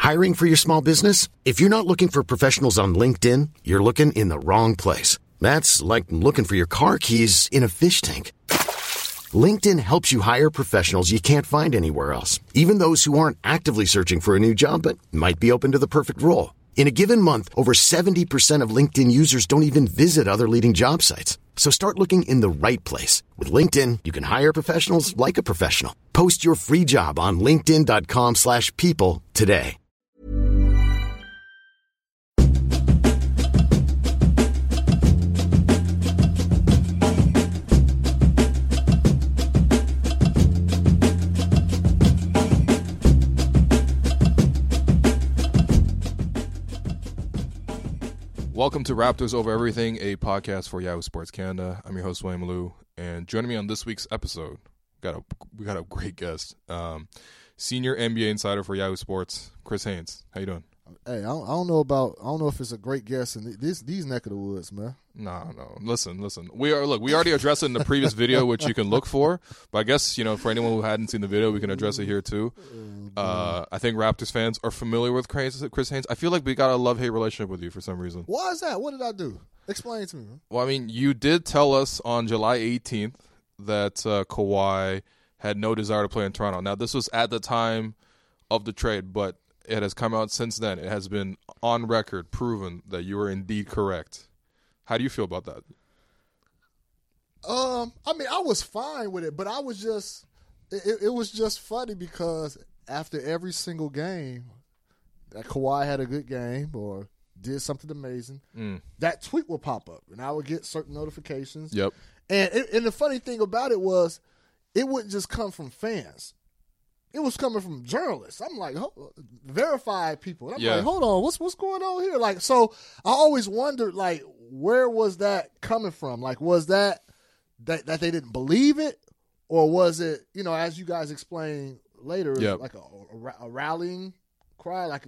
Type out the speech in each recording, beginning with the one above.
Hiring for your small business? If you're not looking for professionals on LinkedIn, you're looking in the wrong place. That's like looking for your car keys in a fish tank. LinkedIn helps you hire professionals you can't find anywhere else, even those who aren't actively searching for a new job but might be open to the perfect role. In a given month, over 70% of LinkedIn users don't even visit other leading job sites. So start looking in the right place. With LinkedIn, you can hire professionals like a professional. Post your free job on linkedin.com/people today. Welcome to Raptors Over Everything, a podcast for Yahoo Sports Canada. I'm your host, William Lou, and joining me on this week's episode, we got a great guest, senior NBA insider for Yahoo Sports, Chris Haynes. How you doing? Hey, I don't know if it's a great guest in these neck of the woods, man. No. Listen. We already addressed it in the previous video, which you can look for. But I guess, for anyone who hadn't seen the video, we can address it here too. I think Raptors fans are familiar with Chris Haynes. I feel like we got a love-hate relationship with you for some reason. Why is that? What did I do? Explain to me, man. Well, I mean, you did tell us on July 18th that Kawhi had no desire to play in Toronto. Now, this was at the time of the trade, but it has come out since then. It has been on record, proven that you were indeed correct. How do you feel about that? I mean, I was fine with it, but I was just it was just funny because after every single game that Kawhi had a good game or did something amazing, that tweet would pop up, and I would get certain notifications. Yep. And the funny thing about it was, it wouldn't just come from fans. It was coming from journalists. I'm like, verified people. And I'm like, hold on, what's going on here? Like, so I always wondered, like, where was that coming from? Like, was that they didn't believe it, or was it, as you guys explained later, like a rallying cry? Like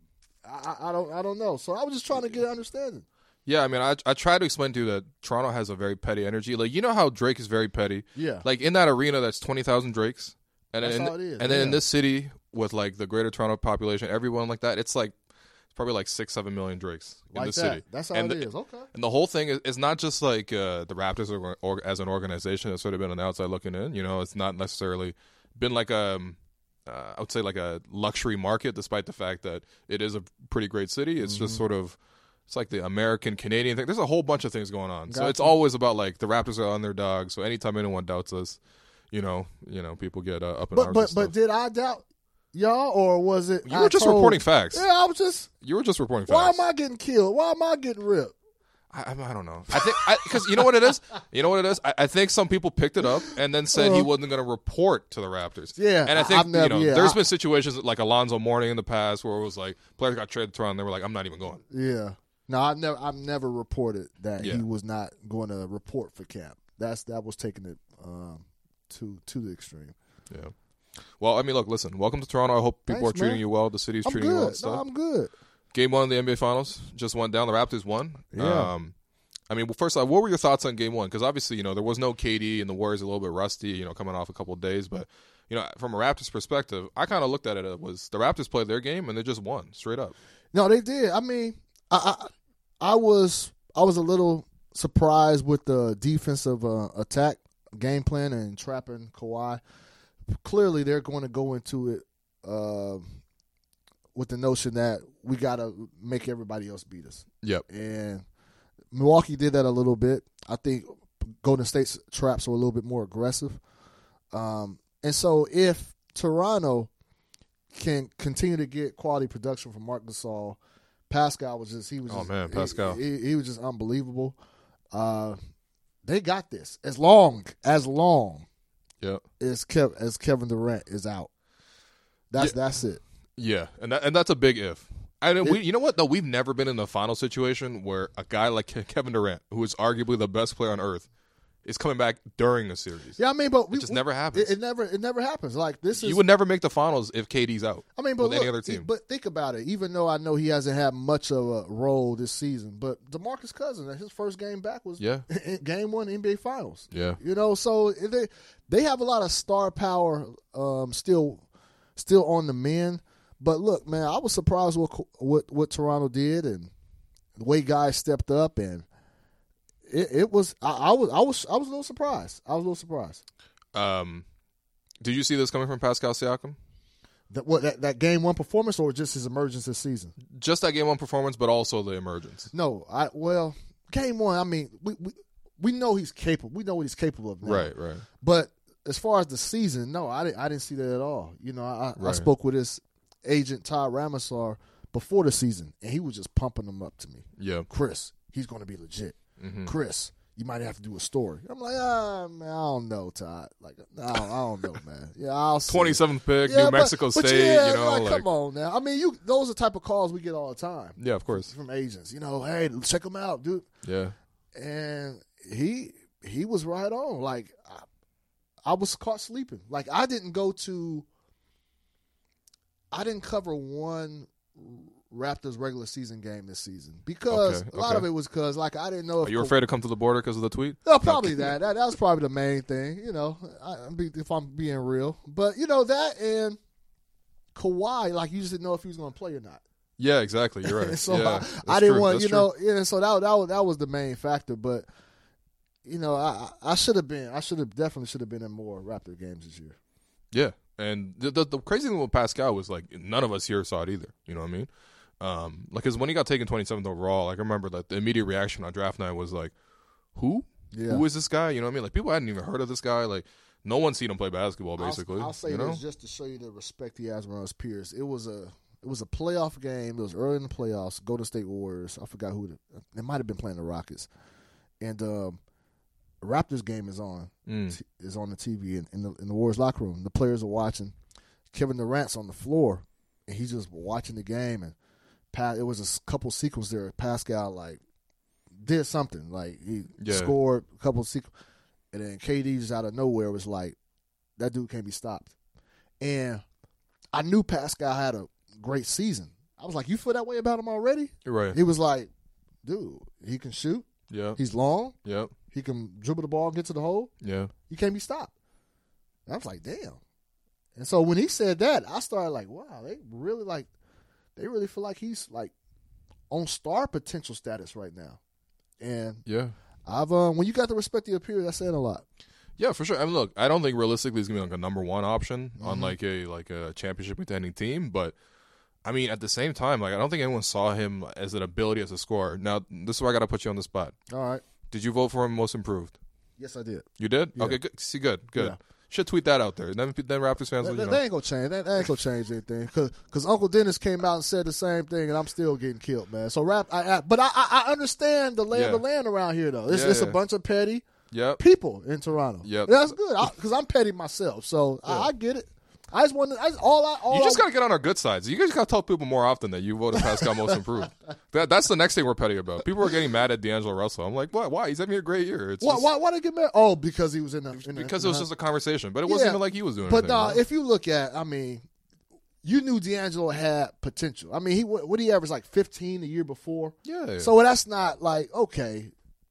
I don't know. So I was just trying to get an understanding. Yeah, I mean, I tried to explain to you that Toronto has a very petty energy. Like, you know how Drake is very petty? Yeah. Like, in that arena, that's 20,000 Drakes. That's how it is. And then in this city, with, like, the greater Toronto population, everyone like that, it's probably like 6-7 million Drakes in like the city. That's how it is. Okay. And the whole thing is not just like the Raptors as an organization has sort of been on the outside looking in. It's not necessarily been like I would say like a luxury market, despite the fact that it is a pretty great city. It's just sort of, it's like the American Canadian thing. There's a whole bunch of things going on. So it's always about, like, the Raptors are underdogs. So anytime anyone doubts us, people get up in arms. But did I doubt y'all, or was it? You were just reporting facts. Yeah, I was just. You were just reporting Why facts. am I getting killed? Why am I getting ripped? I don't know. I think because you know what it is. I think some people picked it up and then said he wasn't going to report to the Raptors. Yeah, and I think there's been situations like Alonzo Mourning in the past where it was like players got traded to Toronto and they were like, I'm not even going. Yeah. No, I've never reported that he was not going to report for camp. That was taking it to the extreme. Yeah. Well, I mean, look, listen. Welcome to Toronto. I hope people are treating you well. The city's treating you well and stuff. No, I'm good. Game 1 of the NBA Finals just went down. The Raptors won. Yeah. I mean, well, first off, what were your thoughts on Game 1? Because obviously, there was no KD and the Warriors are a little bit rusty, coming off a couple of days. But, from a Raptors perspective, I kind of looked at it as the Raptors played their game and they just won straight up. No, they did. I mean, I was a little surprised with the defensive attack game plan and trapping Kawhi. Clearly, they're going to go into it with the notion that we got to make everybody else beat us. Yep. And Milwaukee did that a little bit. I think Golden State's traps were a little bit more aggressive. And so if Toronto can continue to get quality production from Marc Gasol, Pascal was just Pascal. He was just unbelievable. They got this as long yep. as Kevin Durant is out. That's it. Yeah, and that's a big if. You know what, though? We've never been in a final situation where a guy like Kevin Durant, who is arguably the best player on earth, is coming back during a series. Yeah, I mean, but it just never happens. It never happens. Like this is, you would never make the finals if KD's out. I mean, but with any other team. But think about it. Even though I know he hasn't had much of a role this season, but DeMarcus Cousins, his first game back was Game 1 NBA Finals. Yeah, so they have a lot of star power still on the men. But look, man, I was surprised what Toronto did and the way guys stepped up, and it was I was a little surprised. Did you see this coming from Pascal Siakam? That game one performance, or just his emergence this season? Just that game one performance, but also the emergence. No, game one. I mean, we know he's capable. We know what he's capable of now. Right. But as far as the season, no, I didn't see that at all. You know, I spoke with his agent Todd Ramasar before the season, and he was just pumping them up to me. Yeah, Chris, he's going to be legit. Mm-hmm. Chris, you might have to do a story. I'm like, man, I don't know, Todd. Like, I don't know, man. Yeah, I'll see. 27th pick, New Mexico State. Yeah, you know, come on now. I mean, those are the type of calls we get all the time. Yeah, of course, from agents. You know, hey, check him out, dude. Yeah, and he was right on. Like, I was caught sleeping. Like, I didn't cover one Raptors regular season game this season because a lot of it was because, like, I didn't know if you were afraid to come to the border because of the tweet. No, probably that was probably the main thing. You know, if I'm being real, but you know that and Kawhi, like, you just didn't know if he was going to play or not. Yeah, exactly. You're right. So yeah, I didn't want, you know, so that was the main factor. But you know, I definitely should have been in more Raptor games this year. Yeah, and the crazy thing with Pascal was, like, none of us here saw it either. You know what I mean? Like, because when he got taken 27th overall, like, I remember that the immediate reaction on draft night was like, "Who? Yeah. Who is this guy?" You know what I mean? Like, people hadn't even heard of this guy. Like, no one's seen him play basketball. Basically, I'll say this just to show you the respect he has around his peers. It was a playoff game. It was early in the playoffs. Golden State Warriors. I forgot who they might have been playing the Rockets, and Raptors game is on is on the TV in the Warriors locker room. The players are watching. Kevin Durant's on the floor, and he's just watching the game. And it was a couple sequences there. Pascal, like, did something. Like, he scored a couple sequences. And then KD just out of nowhere was like, that dude can't be stopped. And I knew Pascal had a great season. I was like, you feel that way about him already? You're right. He was like, dude, he can shoot. Yeah. He's long. Yep. He can dribble the ball and get to the hole. Yeah. He can't be stopped. And I was like, damn. And so when he said that, I started like, wow, they really feel like he's, like, on star potential status right now. And yeah, I've when you got the respect of your peers, that's saying a lot. Yeah, for sure. I mean, look, I don't think realistically he's gonna be like a number one option on like a championship contending team, but I mean, at the same time, like, I don't think anyone saw him as an ability as a scorer. Now, this is where I got to put you on the spot. All right. Did you vote for him most improved? Yes, I did. You did? Yeah. Okay, good. See, good. Yeah. Should tweet that out there. Then Raptors fans will, They ain't gonna change. That ain't gonna change anything. Because Uncle Dennis came out and said the same thing, and I'm still getting killed, man. So but I understand the lay of the land around here, though. It's a bunch of petty people in Toronto. Yep. That's good because I'm petty myself, so I get it. I just want to. You just got to get on our good sides. You guys got to tell people more often that you voted Pascal most improved. That's the next thing we're petty about. People are getting mad at D'Angelo Russell. I'm like, what? Why? He's having a great year. Why they get mad? Oh, because he was in the. Because it was just a conversation, but it wasn't even like he was doing. But no, if you look at, I mean, you knew D'Angelo had potential. I mean, what he averaged like 15 the year before. Yeah. So that's not like okay.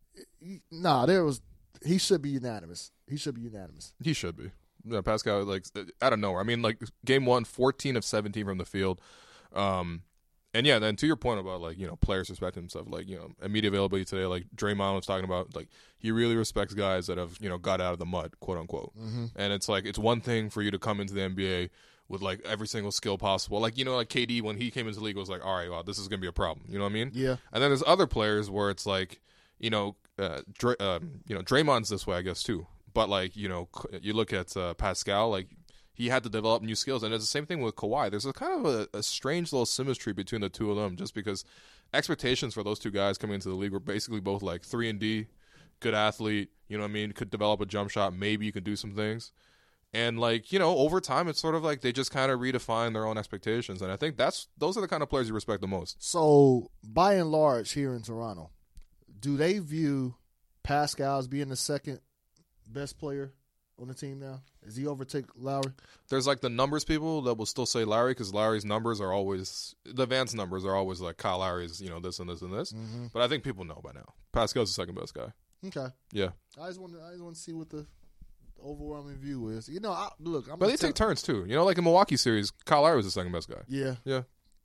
He should be unanimous. He should be. Yeah, Pascal, like, out of nowhere. I mean, like, game one, 14 of 17 from the field. And, yeah, then to your point about, like, you know, players respecting stuff, like, you know, immediate availability today, like, Draymond was talking about, like, he really respects guys that have, you know, got out of the mud, quote unquote. Mm-hmm. And it's like, it's one thing for you to come into the NBA with, like, every single skill possible. Like, you know, like KD, when he came into the league, was like, all right, well, this is going to be a problem. You know what I mean? Yeah. And then there's other players where it's like, you know, Draymond's this way, I guess, too. But, like, you know, you look at Pascal, like, he had to develop new skills. And it's the same thing with Kawhi. There's a kind of a strange little symmetry between the two of them just because expectations for those two guys coming into the league were basically both, like, 3-and-D, good athlete, you know what I mean, could develop a jump shot, maybe you could do some things. And, like, you know, over time, it's sort of like they just kind of redefine their own expectations. And I think those are the kind of players you respect the most. So, by and large, here in Toronto, do they view Pascal as being the second best player on the team now? Does he overtake Lowry? There's like the numbers people that will still say Lowry because Lowry's numbers are always the advanced numbers are always like Kyle Lowry's, you know, this and this and this. Mm-hmm. But I think people know by now. Pascal's the second best guy. Okay. Yeah. I just want to see what the overwhelming view is, look. But they take turns too. Like in Milwaukee series, Kyle Lowry was the second best guy. Yeah.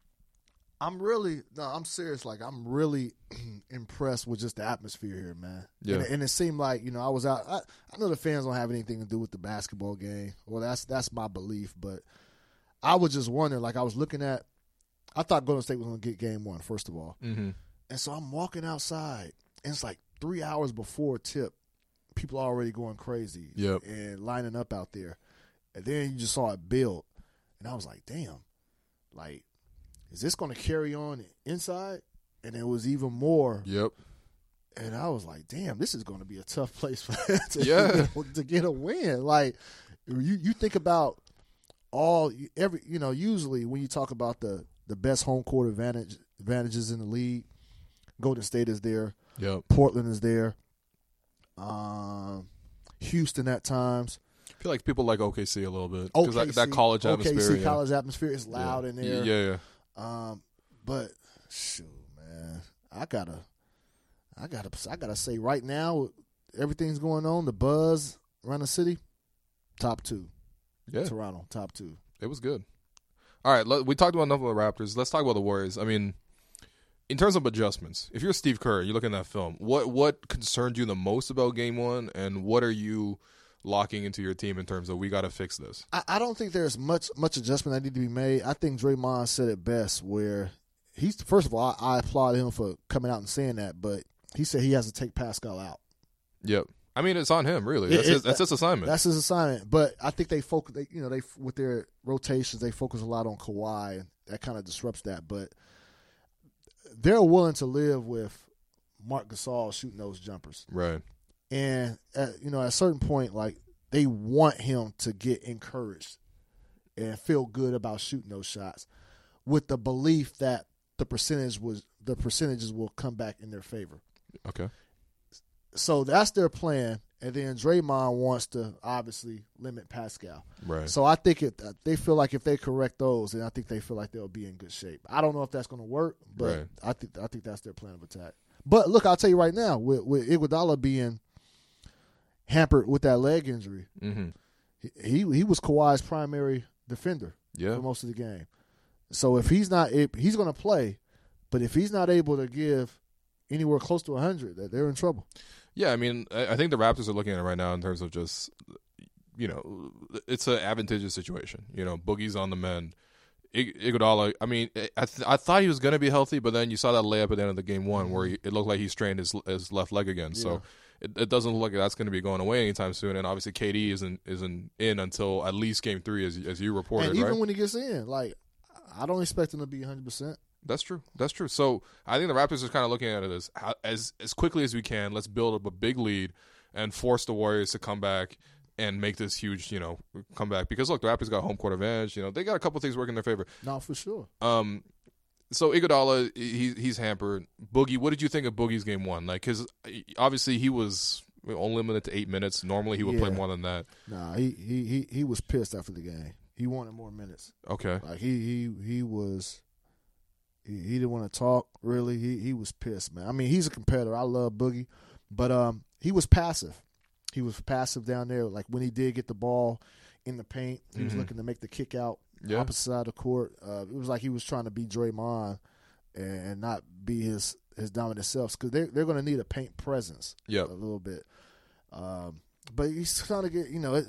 I'm serious. Like, I'm really impressed with just the atmosphere here, man. Yeah. And it seemed like, I was out. I know the fans don't have anything to do with the basketball game. Well, that's my belief. But I was just wondering, like, I was looking at, I thought Golden State was going to get game one, first of all. Mm-hmm. And so I'm walking outside, and it's like 3 hours before tip. People are already going crazy and lining up out there. And then you just saw it build. And I was like, damn, like, is this going to carry on inside? And it was even more. Yep. And I was like, damn, this is going to be a tough place for them to get a win. Like, you think about usually when you talk about the best home court advantages in the league, Golden State is there. Yep. Portland is there. Houston at times. I feel like people like OKC a little bit because that college atmosphere. OKC college atmosphere is loud in there. Yeah. But shoot, man, I gotta say right now, everything's going on. The buzz around the city, top two. Yeah, Toronto, top two. It was good. All right, we talked about enough of the Raptors. Let's talk about the Warriors. I mean, in terms of adjustments, if you're Steve Kerr, you look at that film. What concerned you the most about Game 1, and what are you locking into your team in terms of we got to fix this? I don't think there's much adjustment that need to be made. I think Draymond said it best where first of all, I applaud him for coming out and saying that, but he said he has to take Pascal out. Yep. I mean, it's on him, really. That's his assignment. That's his assignment. But I think they focus. They with their rotations, they focus a lot on Kawhi, and that kind of disrupts that. But they're willing to live with Marc Gasol shooting those jumpers, right? And at a certain point, like, they want him to get encouraged and feel good about shooting those shots, with the belief that the percentages will come back in their favor. Okay. So that's their plan, and then Draymond wants to obviously limit Pascal. Right. So I think they feel like if they correct those, then I think they feel like they'll be in good shape. I don't know if that's going to work, but I think that's their plan of attack. But look, I'll tell you right now, with Iguodala being hampered with that leg injury, mm-hmm. he was Kawhi's primary defender for most of the game. So if he's going to play, but if he's not able to give anywhere close to 100, they're in trouble. Yeah, I mean, I think the Raptors are looking at it right now in terms of just, it's an advantageous situation. Boogie's on the mend. Iguodala, I mean, I thought he was going to be healthy, but then you saw that layup at the end of the game one where it looked like he strained his left leg again. Yeah. So it doesn't look like that's going to be going away anytime soon. And obviously KD isn't in until at least game 3, as you reported, and even right? when he gets in, like, I don't expect him to be 100%. That's true. So I think the Raptors are kind of looking at it as quickly as we can. Let's build up a big lead and force the Warriors to come back and make this huge, comeback. Because look, the Raptors got home court advantage. They got a couple things working in their favor. No, for sure. So Iguodala, he's hampered. Boogie, what did you think of Boogie's game 1? Like, because obviously he was only limited to 8 minutes. Normally he would play more than that. Nah, he was pissed after the game. He wanted more minutes. Okay. Like he was. He didn't want to talk, really. He was pissed, man. I mean, he's a competitor. I love Boogie. But he was passive. He was passive down there. Like, when he did get the ball in the paint, he was looking to make the kick out opposite side of the court. It was like he was trying to be Draymond and not be his dominant self, because they're going to need a paint presence a little bit. But he's trying to get,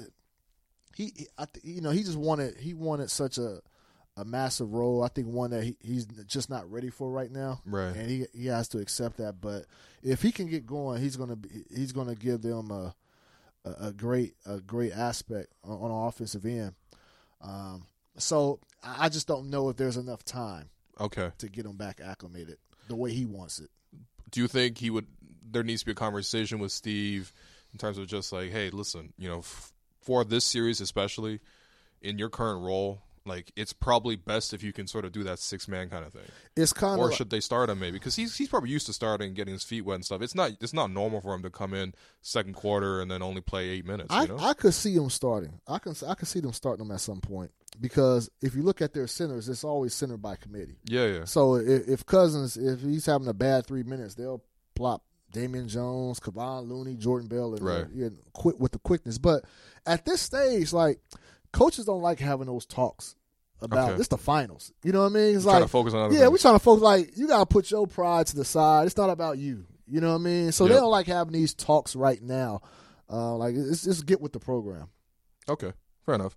he just wanted such a massive role. I think one that he's just not ready for right now, right? And he has to accept that. But if he can get going, he's gonna give them a great aspect on an offensive end. So I just don't know if there's enough time, to get him back acclimated the way he wants it. Do you think there needs to be a conversation with Steve in terms of just like, hey, listen, for this series especially, in your current role, like, it's probably best if you can sort of do that 6-man kind of thing. It's kind of, or should they start him maybe? Because he's probably used to starting, getting his feet wet and stuff. It's not normal for him to come in second quarter and then only play 8 minutes. I could see him starting. I could see them starting him at some point, because if you look at their centers, it's always centered by committee. Yeah. So if Cousins, if he's having a bad 3 minutes, they'll plop Damian Jones, Kevon Looney, Jordan Bell, and right. Quit with the quickness. But at this stage, like, coaches don't like having those talks about it's the finals. You know what I mean? It's trying to focus on other things. We're trying to focus. Like, you got to put your pride to the side. It's not about you. You know what I mean? So they don't like having these talks right now. Like, it's just get with the program. Okay, fair enough.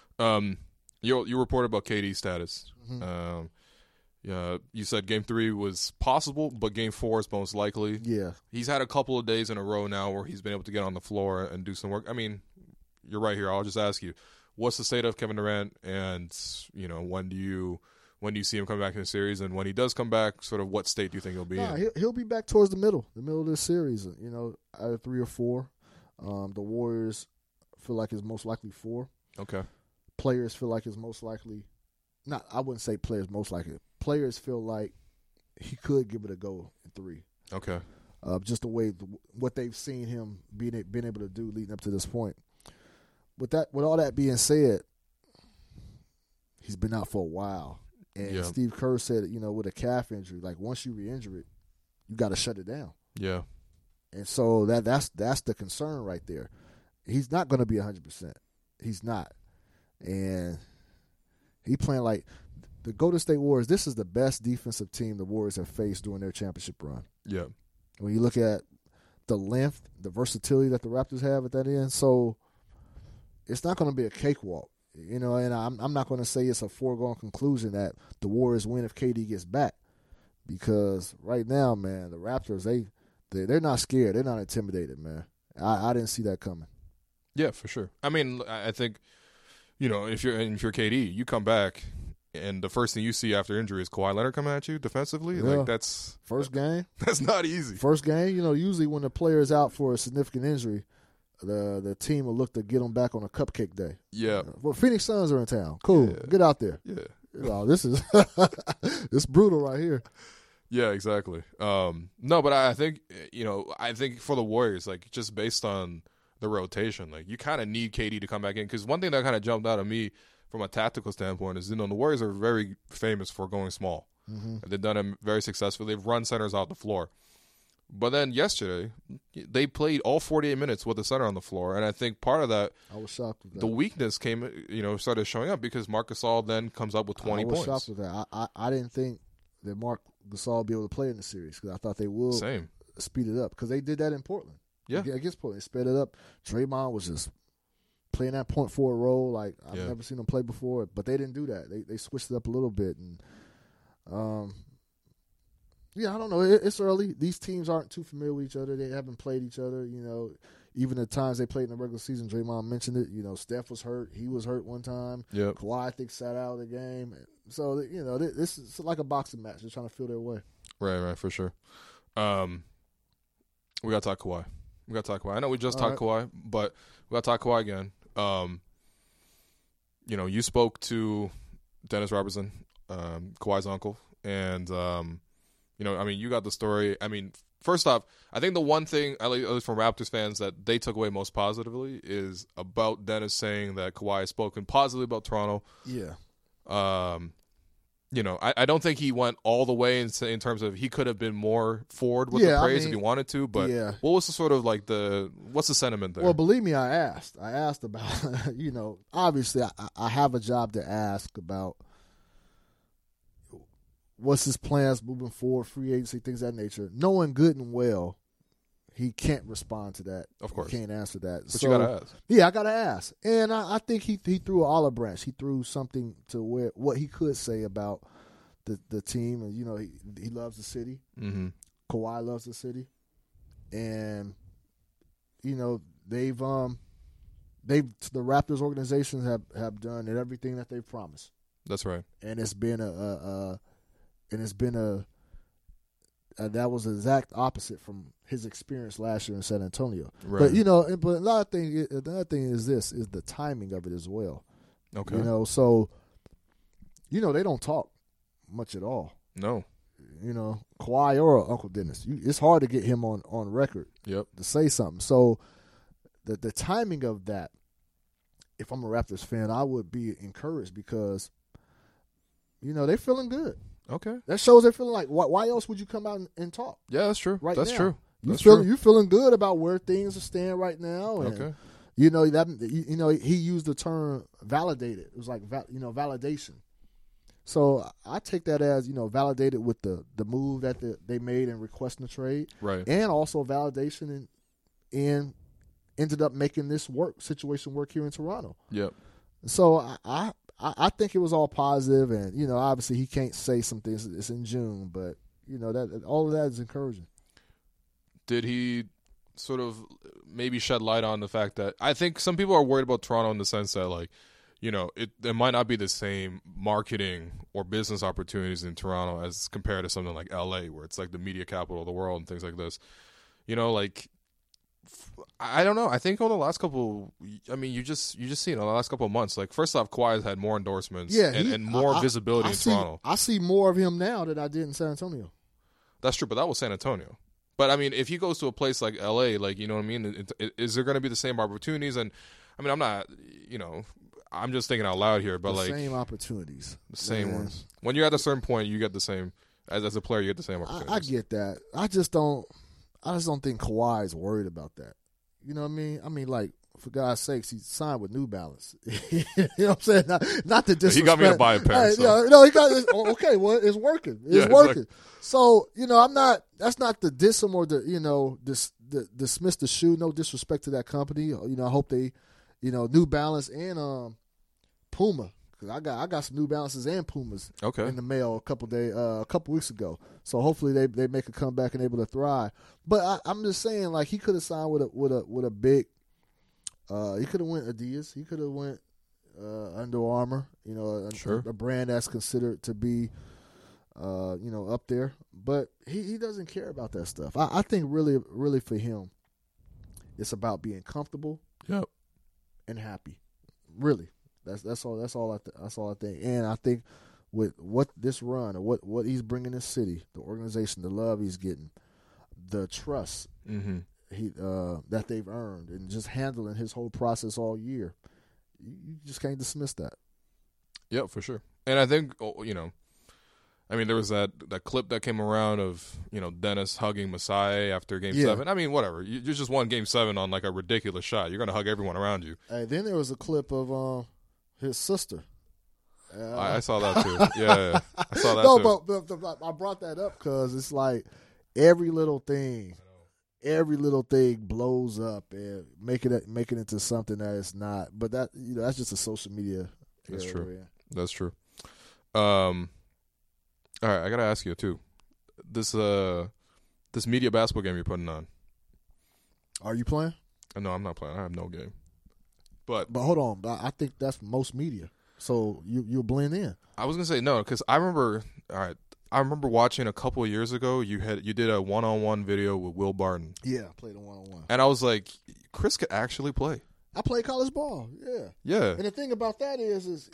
You reported about KD's status. Mm-hmm. You said Game 3 was possible, but Game 4 is most likely. Yeah. He's had a couple of days in a row now where he's been able to get on the floor and do some work. I mean, you're right here. I'll just ask you, what's the state of Kevin Durant, and when do you see him come back in the series, and when he does come back, sort of what state do you think he'll be in? He'll be back towards the middle of this series. Either 3 or 4. The Warriors feel like it's most likely 4. Okay. Players feel like it's most likely. I wouldn't say players most likely. Players feel like he could give it a go in 3. Okay. Just the way what they've seen him been able to do leading up to this point. With all that being said, he's been out for a while, and Steve Kerr said, with a calf injury, like once you re-injure it, you got to shut it down. Yeah. And so that's the concern right there. He's not going to be 100%. He's not, and he playing like the Golden State Warriors. This is the best defensive team the Warriors have faced during their championship run. Yeah. When you look at the length, the versatility that the Raptors have at that end, so it's not going to be a cakewalk, and I'm not going to say it's a foregone conclusion that the Warriors win if KD gets back, because right now, man, the Raptors they're not scared, they're not intimidated, man. I didn't see that coming. Yeah, for sure. I mean, I think if you're KD, you come back, and the first thing you see after injury is Kawhi Leonard coming at you defensively. Yeah. Like that's first game. That's not easy. First game, usually when the player is out for a significant injury, the team will look to get them back on a cupcake day. Yeah. Well, Phoenix Suns are in town. Cool. Yeah. Get out there. Yeah. This is it's brutal right here. Yeah, exactly. No, but I think for the Warriors, like just based on the rotation, like you kind of need KD to come back in, because one thing that kind of jumped out at me from a tactical standpoint is the Warriors are very famous for going small. Mm-hmm. They've done it very successfully. They've run centers out the floor. But then yesterday, they played all 48 minutes with the center on the floor, and I think part of that, I was shocked with that. The weakness started showing up because Marc Gasol then comes up with 20 points. I was shocked with that. I didn't think that Marc Gasol would be able to play in the series, because I thought they would speed it up, because they did that in Portland. Yeah, against Portland, they sped it up. Draymond was just playing that point forward role like I've never seen him play before, but they didn't do that. They switched it up a little bit, and I don't know. It's early. These teams aren't too familiar with each other. They haven't played each other. Even the times they played in the regular season, Draymond mentioned it. Steph was hurt. He was hurt one time. Yep. Kawhi, I think, sat out of the game. So this is like a boxing match. They're trying to feel their way. Right, for sure. We got to talk Kawhi. I know we just talked Kawhi, but we got to talk Kawhi again. You spoke to Dennis Robertson, Kawhi's uncle, and you got the story. I mean, first off, I think the one thing, at least from Raptors fans, that they took away most positively is about Dennis saying that Kawhi has spoken positively about Toronto. Yeah. I don't think he went all the way in terms of he could have been more forward with the praise if he wanted to, but what was the sort of like what's the sentiment there? Well, believe me, I asked about, obviously I have a job to ask about what's his plans moving forward, free agency, things of that nature. Knowing good and well, he can't respond to that. Of course. He can't answer that. But you got to ask. Yeah, I got to ask. And I think he threw an olive branch. He threw something to what he could say about the team. And, he loves the city. Mm-hmm. Kawhi loves the city. And, they've the Raptors organizations have done everything that they've promised. That's right. And it's been that was the exact opposite from his experience last year in San Antonio. Right. But another thing is the timing of it as well. Okay. So they don't talk much at all. No. Kawhi or Uncle Dennis. It's hard to get him on record. Yep. To say something. So the timing of that, if I'm a Raptors fan, I would be encouraged, because they're feeling good. Okay. That shows they're feeling like, why else would you come out and talk? Yeah, that's true. Right that's now. true. You feeling good about where things are standing right now? And, Okay. He used the term validated. It was like validation. So I take that as validated with the move that they made in requesting the trade, Right. and also validation and ended up making this situation work here in Toronto. Yep. So I think it was all positive, and obviously he can't say some things. It's in June, but that all of that is encouraging. Did he sort of maybe shed light on the fact that I think some people are worried about Toronto in the sense that, like, it might not be the same marketing or business opportunities in Toronto as compared to something like LA, where it's like the media capital of the world and things like this. Like, I don't know. I think over the last couple, you just see in the last couple of months, like, first off, Kawhi has had more endorsements and more visibility in Toronto. I see more of him now than I did in San Antonio. That's true, but that was San Antonio. But, if he goes to a place like LA, like, you know what I mean, is there going to be the same opportunities? And, I'm not, I'm just thinking out loud here, but the like same opportunities, the same ones. When you're at a certain point, you get the same as a player. You get the same opportunities. I get that. I just don't think Kawhi is worried about that. You know what I mean? Like, for God's sakes, he signed with New Balance. You know what I'm saying? Not to disrespect. He got me to buy a pair. He got this. Okay, well, it's working. It's working. Like, so I'm not. That's not the diss him or dismiss the shoe. No disrespect to that company. I hope they, New Balance and Puma. Cause I got some New Balances and Pumas in the mail a couple weeks ago. So hopefully they make a comeback and able to thrive. But I'm just saying, like, he could have signed with a big. He could have went Adidas. He could have went Under Armour. A brand that's considered to be, up there. But he doesn't care about that stuff. I think really, really for him, it's about being comfortable. Yep. And happy. Really. That's all I think. And I think with what this run or what he's bringing this city, the organization, the love he's getting, the trust that they've earned, and just handling his whole process all year, you just can't dismiss that. Yeah, for sure. And I think there was that clip that came around of Dennis hugging Masai after Game 7. Whatever. You just won Game 7 on like a ridiculous shot. You're gonna hug everyone around you. Hey, then there was a clip of his sister. I saw that too. Yeah, I saw that too. No, but I brought that up because it's like every little thing blows up and make it into something that it's not. But that that's just a social media. That's true. That's true. All right, I gotta ask you too. This media basketball game you're putting on. Are you playing? No, I'm not playing. I have no game. But hold on, I think that's most media. So you'll blend in. I was gonna say no because I remember. All right, I remember watching a couple of years ago. You did a 1-on-1 video with Will Barton. Yeah, I played a 1-on-1, and I was like, Chris could actually play. I played college ball. Yeah. And the thing about that is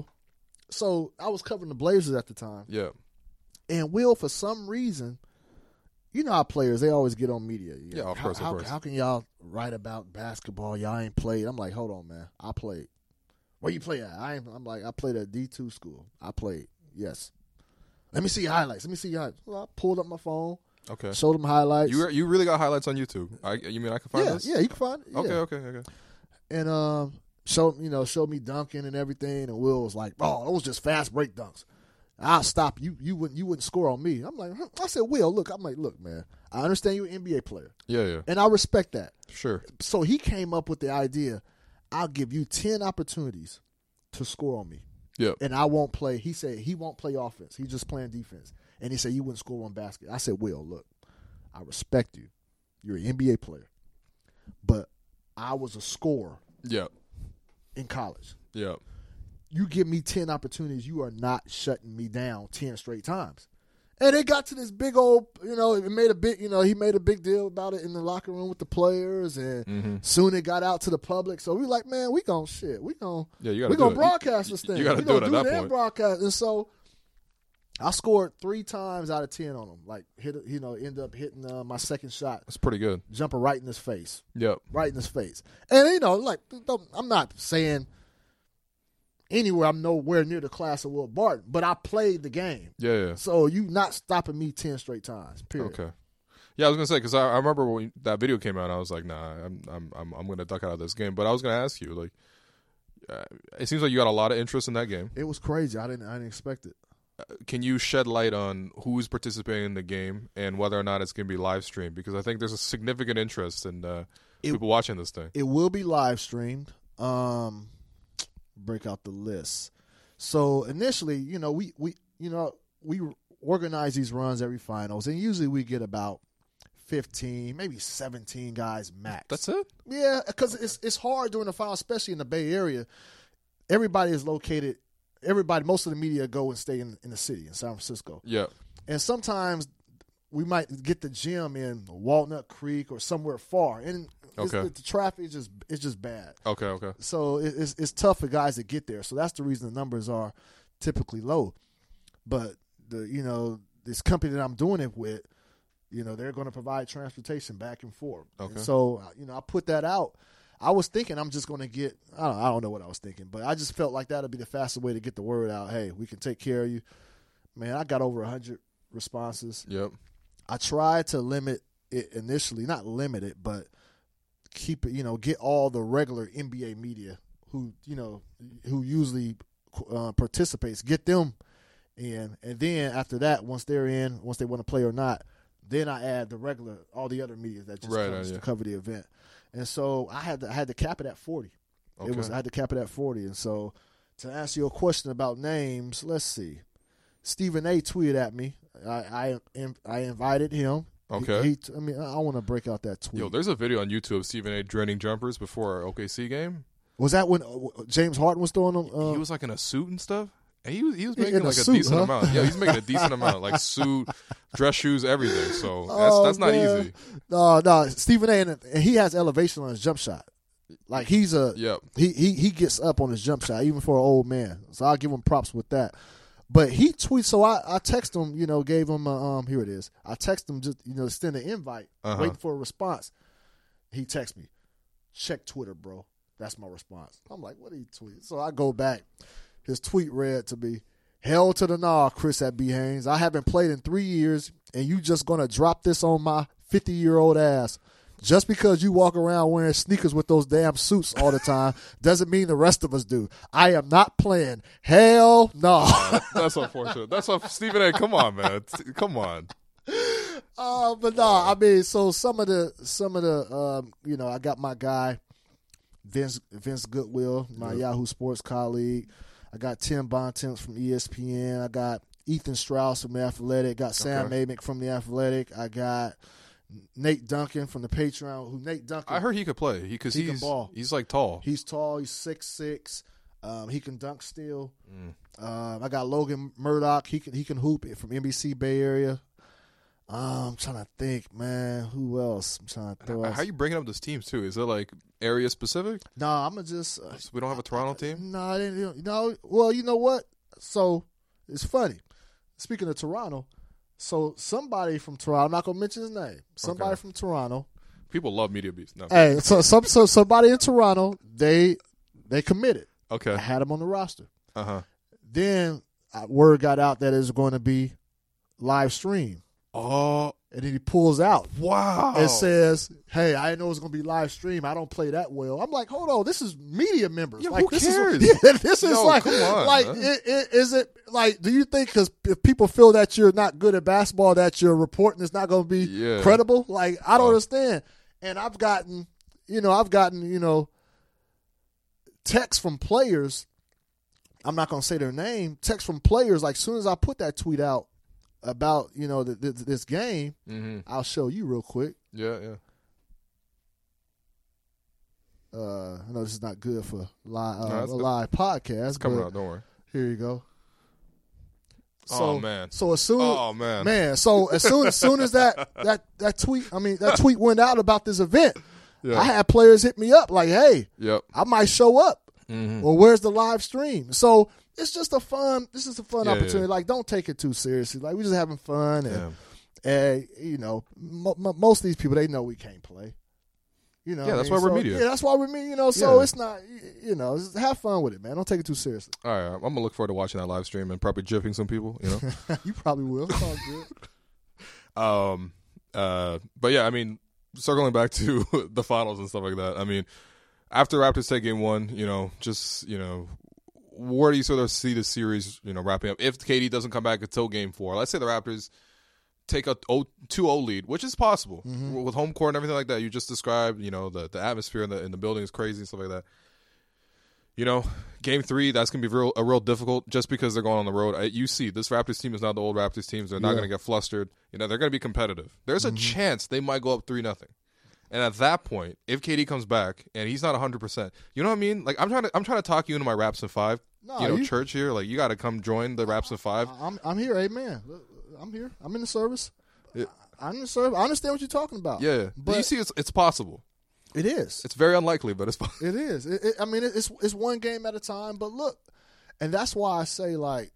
so I was covering the Blazers at the time. Yeah. And Will, for some reason, how players, they always get on media. Yeah, of course. How can y'all write about basketball? Y'all ain't played. I'm like, hold on, man. I played. Where you play at? I'm like, I played at D2 school. I played. Yes. Let me see your highlights. Well, I pulled up my phone. Okay. Showed them highlights. You really got highlights on YouTube? You mean I can find this? Yeah, you can find it. Yeah. Okay. And showed me dunking and everything. And Will was like, "Oh, those just fast break dunks. I'll stop you. You wouldn't score on me." I'm like, I said, "Will, look." I'm like, "Look, man. I understand you're an NBA player. Yeah. And I respect that. Sure." So he came up with the idea, I'll give you 10 opportunities to score on me. Yeah. And I won't play. He said he won't play offense. He's just playing defense. And he said you wouldn't score one basket. I said, Will, look, I respect you. You're an NBA player. But I was a scorer. Yeah. In college. Yeah. You give me 10 opportunities, you are not shutting me down 10 straight times. And it got to this big old, it made a big, he made a big deal about it in the locker room with the players, and soon it got out to the public. So we were like, man, we gonna broadcast this thing. You got to do it at that point. Broadcast. And so I scored 3 times out of 10 on him. Like end up hitting my second shot. That's pretty good. Jumper right in his face. Yep. Right in his face. And I'm not saying anywhere I'm nowhere near the class of Will Barton, but I played the game. Yeah. So you not stopping me 10 straight times, period. Okay. Yeah, I was gonna say because I remember when that video came out, I was like, nah, I'm gonna duck out of this game. But I was gonna ask you, like, it seems like you got a lot of interest in that game. It was crazy. I didn't expect it. Can you shed light on who's participating in the game and whether or not it's going to be live streamed? Because I think there's a significant interest in people watching this thing. It will be live streamed. Break out the list. So initially, we organize these runs every finals, and usually we get about 15, maybe 17 guys max. That's it? Yeah, because it's hard during the finals, especially in the Bay Area. Everybody is located. Most of the media go and stay in the city, in San Francisco. Yeah. And sometimes we might get the gym in Walnut Creek or somewhere far. And the traffic is just bad. Okay. So it's tough for guys to get there. So that's the reason the numbers are typically low. But, this company that I'm doing it with, they're going to provide transportation back and forth. Okay. And so, I put that out. I was thinking I'm just going to get – I don't know what I was thinking, but I just felt like that would be the fastest way to get the word out. Hey, we can take care of you. Man, I got over 100 responses. Yep. I tried to limit it initially – not limit it, but keep it – get all the regular NBA media who usually participates, get them in. And then after that, once they're in, once they want to play or not, then I add all the other media that just comes to cover the event. And so I had to cap it at 40. Okay. I had to cap it at 40. And so to answer your question about names, let's see. Stephen A. tweeted at me. I invited him. Okay. I want to break out that tweet. Yo, there's a video on YouTube of Stephen A. draining jumpers before our OKC game. Was that when James Harden was throwing them? He was like in a suit and stuff. And he was making like a decent amount. Yeah, he's making a decent amount, like suit, dress shoes, everything. So that's not easy. No, Stephen A. and he has elevation on his jump shot. Like he he gets up on his jump shot even for an old man. So I'll give him props with that. But he tweets. So I text him. Gave him here it is. I text him just send an invite, waiting for a response. He texts me, check Twitter, bro. That's my response. I'm like, what did he tweet? So I go back. His tweet read to me, hell to the nah, Chris at B. Haynes. I haven't played in 3 years, and you just going to drop this on my 50-year-old ass. Just because you walk around wearing sneakers with those damn suits all the time doesn't mean the rest of us do. I am not playing. Hell no. That's unfortunate. That's Stephen A. Come on, man. Come on. But no, so some of the I got my guy, Vince Goodwill, my Yahoo Sports colleague. I got Tim Bontemps from ESPN. I got Ethan Strauss from The Athletic. Got Sam Amick from The Athletic. I got Nate Duncan from the Patreon. I heard he could play because he can ball. He's like tall. He's tall. He's 6'6". He can dunk still. I got Logan Murdoch. He can hoop from NBC Bay Area. I'm trying to think, man. Who else? I'm trying to throw. How are you bringing up this teams too? Is it like area specific? No, I'm gonna just. So we don't have a Toronto team. No, I didn't. No. Well, you know what? So it's funny. Speaking of Toronto, so somebody from Toronto. I'm not gonna mention his name. Somebody from Toronto. People love media beats. No. Hey, so somebody in Toronto. They committed. Okay. I had him on the roster. Then word got out that it's going to be live stream. Oh. And then he pulls out. Wow. And says, hey, I didn't know it was going to be live stream. I don't play that well. I'm like, hold on. This is media members. Yeah, like, who cares? This is like, come on, like, is it like, do you think because if people feel that you're not good at basketball, that your reporting is not going to be credible? Like, I don't understand. And I've gotten texts from players. I'm not going to say their name. Texts from players. Like, as soon as I put that tweet out about this game, I'll show you real quick. Yeah. I know this is not good for live podcast. It's coming out. Don't worry. Here you go. So, man. So as soon, man. So as soon as that tweet went out about this event, I had players hit me up like, "Hey, I might show up." Or where's the live stream? So it's just a fun. This is a fun opportunity. Yeah. Like, don't take it too seriously. Like, we're just having fun, and most of these people, they know we can't play. That's why we're media. Yeah, that's why we're media. So it's not. Just have fun with it, man. Don't take it too seriously. All right, I'm gonna look forward to watching that live stream and probably jipping some people. You probably will. It's all good. But yeah, I mean, circling back to the finals and stuff like that. I mean, after Raptors take game 1, where do you sort of see the series, wrapping up? If KD doesn't come back until game 4, let's say the Raptors take a 2-0 lead, which is possible with home court and everything like that. You just described, the atmosphere in the building is crazy and stuff like that. Game 3, that's going to be a real difficult just because they're going on the road. You see, this Raptors team is not the old Raptors teams. They're not going to get flustered. They're going to be competitive. There's a chance they might go up 3-0. And at that point, if KD comes back and he's not 100%, you know what I mean? Like I'm trying to talk you into my Raps and 5. Church here. Like you got to come join the Raps and 5. I'm here, amen. I'm here. I'm in the service. I'm in the service. I understand what you're talking about. Yeah, but you see, it's possible. It is. It's very unlikely, but it's possible. It is. It's one game at a time. But look, and that's why I say like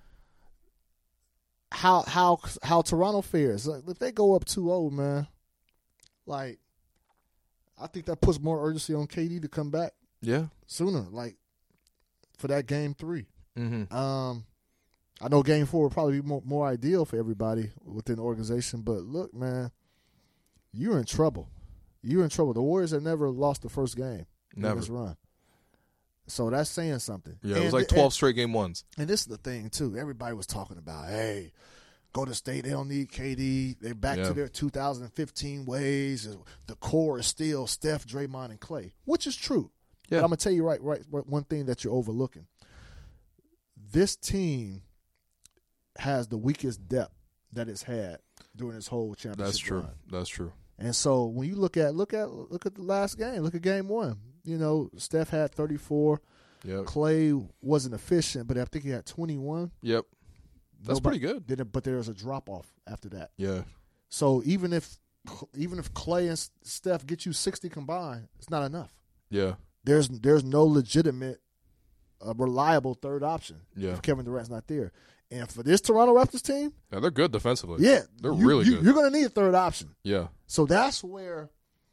how Toronto fares. Like, if they go up 2-0, man, like I think that puts more urgency on KD to come back. Yeah, sooner. Like for that game 3. Mm-hmm. I know game 4 would probably be more ideal for everybody within the organization. But look, man, you're in trouble. You're in trouble. The Warriors have never lost the first game in this run. So that's saying something. Yeah, it was like 12 straight game 1s. And this is the thing, too. Everybody was talking about, hey, Golden State, they don't need KD. They're back to their 2015 ways. The core is still Steph, Draymond, and Klay, which is true. Yeah. But I'm going to tell you right, one thing that you're overlooking. This team has the weakest depth that it's had during this whole championship run. That's true. And so when you look at the last game, look at game 1. Steph had 34. Yep. Klay wasn't efficient, but I think he had 21. Yep. That's pretty good. But there was a drop off after that. Yeah. So even if Klay and Steph get you 60 combined, it's not enough. Yeah. There's no legitimate, reliable third option if Kevin Durant's not there. And for this Toronto Raptors team, they're good defensively. Yeah, they're really good. You're going to need a third option. Yeah. So that's where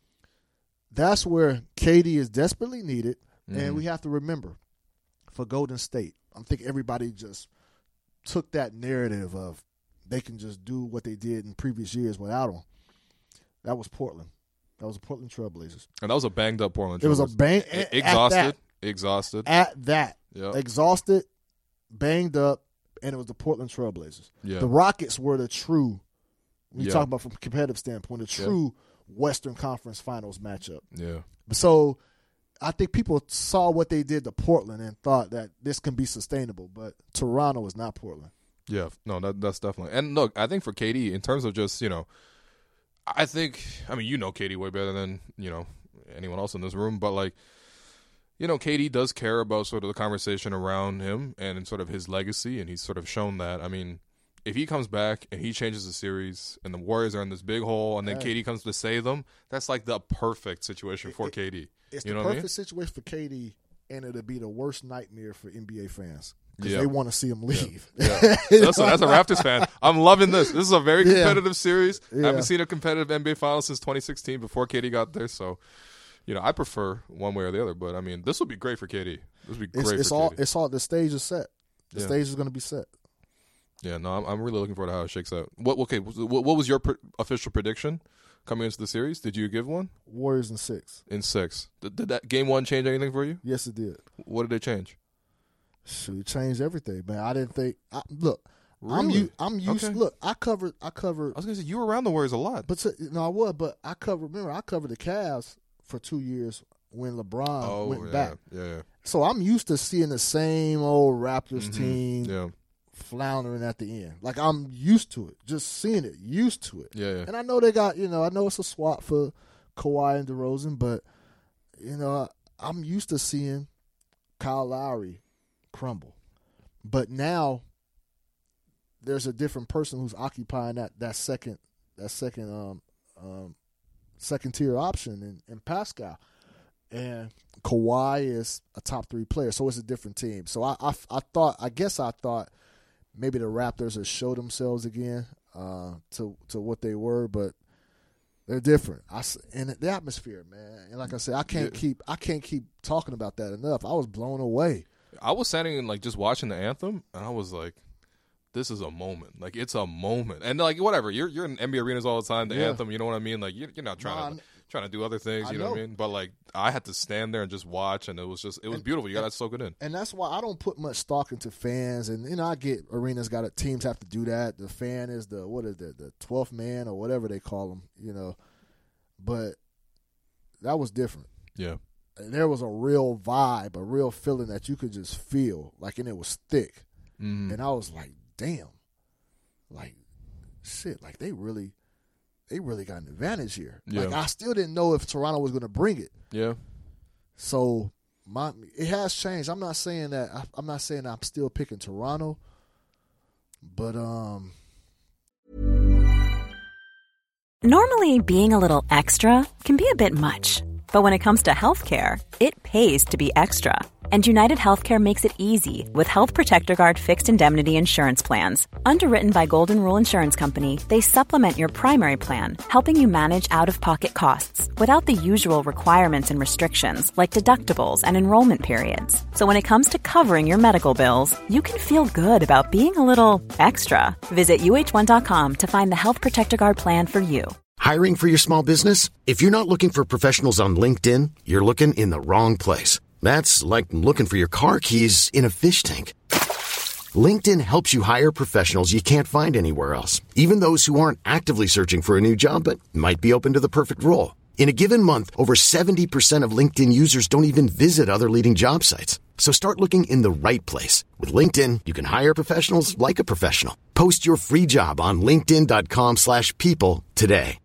KD is desperately needed, and we have to remember for Golden State, I think everybody just took that narrative of they can just do what they did in previous years without him. That was Portland. That was the Portland Trailblazers, and that was a banged up Portland Trailblazers. It was a exhausted at that, yep. Exhausted, banged up. And it was the Portland Trailblazers. Yeah. The Rockets were the true, we talk about from a competitive standpoint, the true Western Conference Finals matchup. Yeah. So I think people saw what they did to Portland and thought that this can be sustainable. But Toronto is not Portland. Yeah. No, that's definitely. And look, I think for KD, in terms of just, I think, KD way better than, anyone else in this room. But like, KD does care about sort of the conversation around him and sort of his legacy, and he's sort of shown that. I mean, if he comes back and he changes the series and the Warriors are in this big hole and then KD comes to save them, that's like the perfect situation for KD. It's the perfect situation for KD, and it'll be the worst nightmare for NBA fans because they want to see him leave. Yeah. Listen, as a Raptors fan, I'm loving this. This is a very competitive series. I haven't seen a competitive NBA Finals since 2016 before KD got there, so – I prefer one way or the other, but I mean, this would be great for KD. This would be great for KD. It's all. The stage is set. The stage is going to be set. Yeah, no, I'm really looking forward to how it shakes out. What was your official prediction coming into the series? Did you give one? Warriors in 6. In 6. Did that game 1 change anything for you? Yes, it did. What did it change? Shoot, it changed everything, man. I didn't think. Look, really? I'm used. Okay. Look, I covered. I was going to say you were around the Warriors a lot, but I was. But I covered. Remember, I covered the Cavs for 2 years when LeBron went back. Yeah. So I'm used to seeing the same old Raptors team floundering at the end. Like, I'm used to it. Just seeing it. Used to it. Yeah. And I know they got, I know it's a swap for Kawhi and DeRozan, but, I'm used to seeing Kyle Lowry crumble. But there's a different person who's occupying that second tier option in Pascal, and Kawhi is a top 3 player, so it's a different team. So I thought maybe the Raptors have showed themselves again to what they were, but they're different. And the atmosphere, man, and like I said, I can't keep talking about that enough. I was blown away. I was standing and just watching the anthem, and I was like, this is a moment. Like, it's a moment. And, like, whatever. You're in NBA arenas all the time, the anthem, you know what I mean? Like, you're not trying to do other things, you know what I mean? But, like, I had to stand there and just watch, and it was beautiful. You got to soak it in. And that's why I don't put much stock into fans. And, you know, I get arenas teams have to do that. The fan is the 12th man or whatever they call them, you know. But that was different. Yeah. And there was a real vibe, a real feeling that you could just feel, like, and it was thick. Mm-hmm. And I was like, damn, like, shit, like, they really got an advantage here. Yeah. Like, I still didn't know if Toronto was going to bring it. Yeah. So it has changed. I'm not saying that I'm still picking Toronto, but Normally, being a little extra can be a bit much. But when it comes to healthcare, it pays to be extra. And United Healthcare makes it easy with Health Protector Guard fixed indemnity insurance plans. Underwritten by Golden Rule Insurance Company, they supplement your primary plan, helping you manage out-of-pocket costs without the usual requirements and restrictions like deductibles and enrollment periods. So when it comes to covering your medical bills, you can feel good about being a little extra. Visit UH1.com to find the Health Protector Guard plan for you. Hiring for your small business? If you're not looking for professionals on LinkedIn, you're looking in the wrong place. That's like looking for your car keys in a fish tank. LinkedIn helps you hire professionals you can't find anywhere else, even those who aren't actively searching for a new job but might be open to the perfect role. In a given month, over 70% of LinkedIn users don't even visit other leading job sites. So start looking in the right place. With LinkedIn, you can hire professionals like a professional. Post your free job on linkedin.com/people today.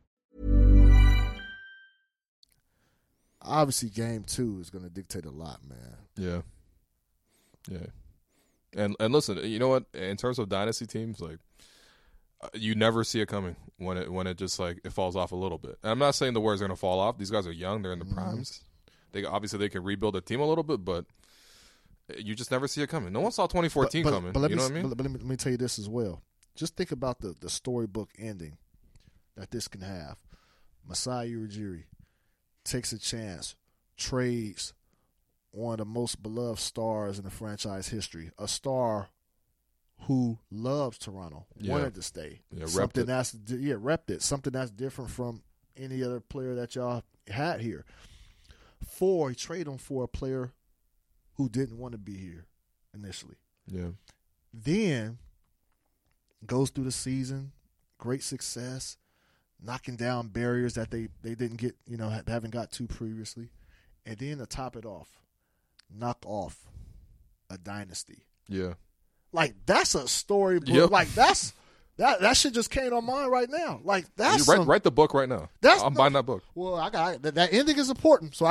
Obviously, game 2 is going to dictate a lot, man. Yeah. Yeah. And listen, you know what? In terms of dynasty teams, like, you never see it coming when it just, like, it falls off a little bit. And I'm not saying the Warriors are going to fall off. These guys are young. They're in the primes. They can rebuild their team a little bit, but you just never see it coming. No one saw 2014 coming. But you know what I mean? But let me tell you this as well. Just think about the storybook ending that this can have. Masai Ujiri takes a chance, trades one of the most beloved stars in the franchise history, a star who loves Toronto, wanted to stay. Yeah, repped it. Something that's different from any other player that y'all had here. 4, he traded him for a player who didn't want to be here initially. Yeah. Then goes through the season, great success, knocking down barriers that they didn't get, haven't got to previously. And then to top it off, knock off a dynasty. Yeah. Like, that's a storybook. Yep. Like, that shit just came on mind right now. Like, that's write the book right now. I'm buying that book. Well, I got that ending is important, so I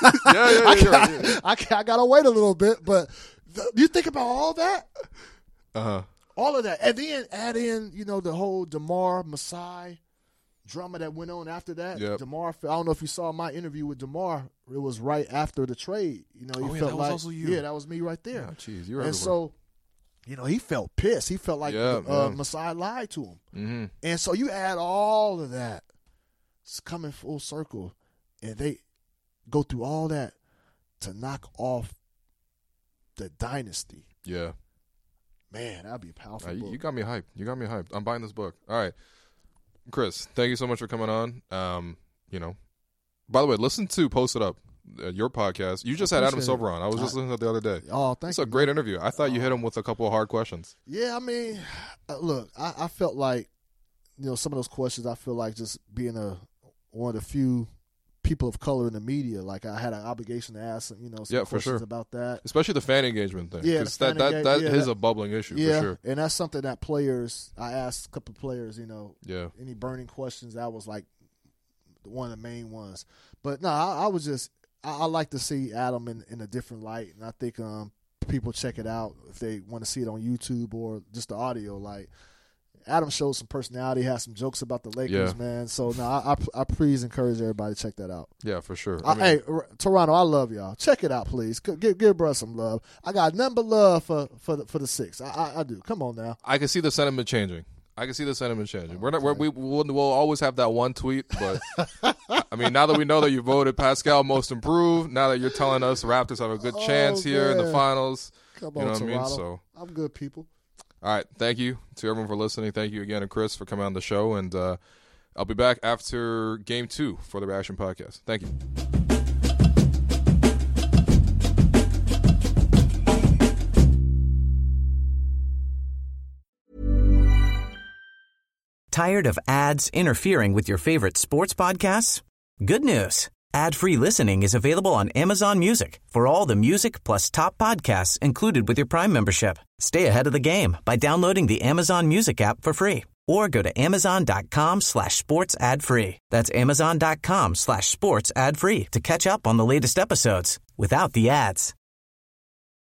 gotta wait a little bit. But you think about all that, all of that, and then add in, the whole DeMar Masai drama that went on after that. Yep. DeMar, I don't know if you saw my interview with DeMar. It was right after the trade. He felt that was like, also you. Yeah, that was me right there. Oh, jeez, you're everywhere. And so, he felt pissed. He felt like Masai lied to him. Mm-hmm. And so you add all of that. It's coming full circle. And they go through all that to knock off the dynasty. Yeah. Man, that'd be a powerful book. You got me hyped. I'm buying this book. All right. Chris, thank you so much for coming on. By the way, listen to Post It Up, your podcast. You just had Adam Silver on. I was just listening to it the other day. Oh, thank you. It's a great interview. I thought you hit him with a couple of hard questions. Yeah, I mean, look, I felt like, some of those questions, I feel like just being one of the few people of color in the media, like I had an obligation to ask some questions about that. Especially the fan engagement thing. Yeah, that is a bubbling issue for sure. And that's something that I asked a couple of players, any burning questions, that was like one of the main ones. But no, I was just, I like to see Adam in a different light, and I think people check it out if they want to see it on YouTube or just the audio. Like, Adam shows some personality, has some jokes about the Lakers, man. So, no, I please encourage everybody to check that out. Yeah, for sure. Hey, Toronto, I love y'all. Check it out, please. Give bro some love. I got nothing but love for the Six. I do. Come on now. I can see the sentiment changing. We'll always have that one tweet, but I mean, now that we know that you voted Pascal most improved, now that you're telling us Raptors have a good chance here in the finals, come on, you know what Toronto. I mean? So I'm good, people. All right. Thank you to everyone for listening. Thank you again to Chris for coming on the show. And I'll be back after Game 2 for the Reaction Podcast. Thank you. Tired of ads interfering with your favorite sports podcasts? Good news. Ad-free listening is available on Amazon Music for all the music plus top podcasts included with your Prime membership. Stay ahead of the game by downloading the Amazon Music app for free or go to amazon.com/sports ad free. That's amazon.com/sports ad free to catch up on the latest episodes without the ads.